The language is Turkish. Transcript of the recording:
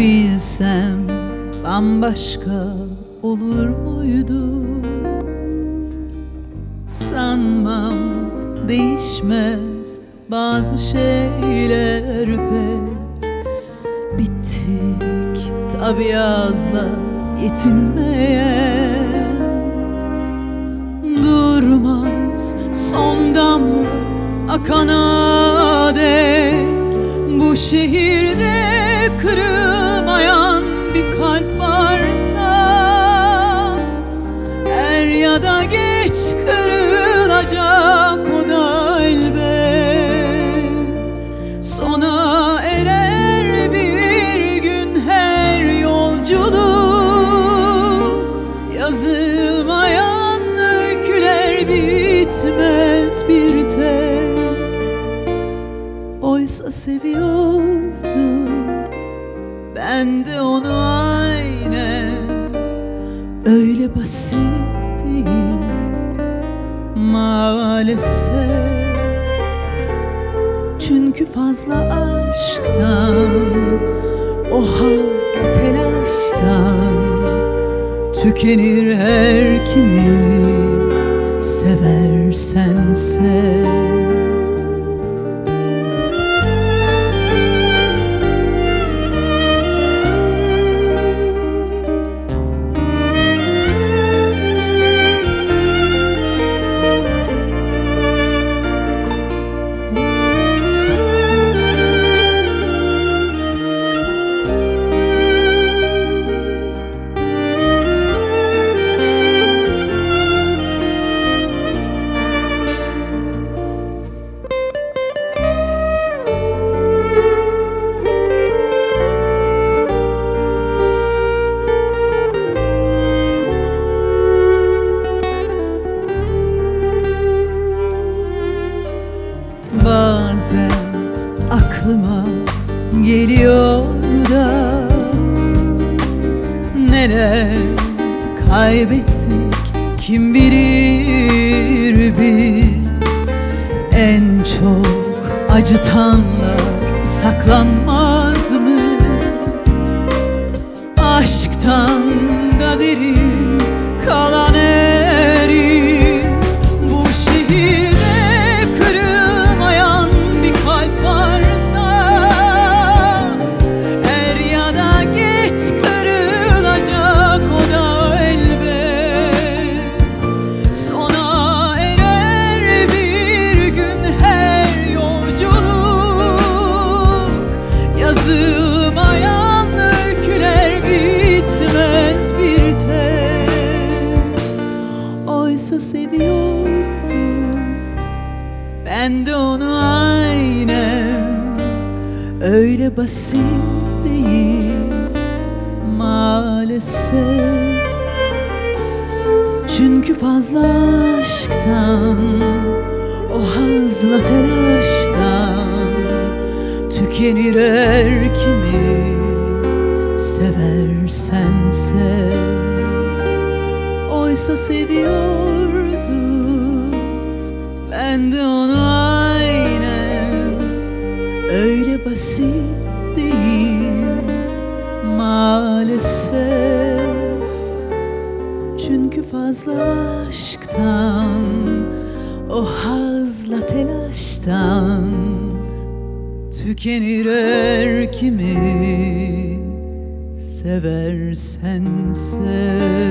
Bilsem bambaşka olur muydu? Sanmam değişmez bazı şeyler pek. Bittik tabiazla yetinmeye. Durmaz son damla akana dek. Bu şehirde kırılmayan bir kalp varsa, er ya da geç kırılacak o da elbet. Sona erer bir gün her yolculuk. Yazılmayan öyküler bitmez bir tek. Oysa seviyordu ben de onu aynen. Öyle basit değil maalesef. Çünkü fazla aşktan, o hazla telaştan tükenir her kimi seversen sev. Bazen aklıma geliyor da neler kaybettik kim bilir biz. En çok acıtanlar saklanmaz mı? Aşktan da derin kalan eriz. Bu şehirde kırılmayan bir kalp varsa, er ya da geç kırılacak o da elbet. Sona erer bir gün her yolculuk. Yazılmayan öyküler bitmez bir tek. Oysa seviyordu ben de onu aynen. Öyle basit değil maalesef. Çünkü fazla aşktan, o hazla telaştan tükenir her kimi seversen sev. Oysa seviyordu ben de onu aynen. Öyle basit değil maalesef. Çünkü fazla aşktan, o hazla telaştan tükenir her kimi seversen sev.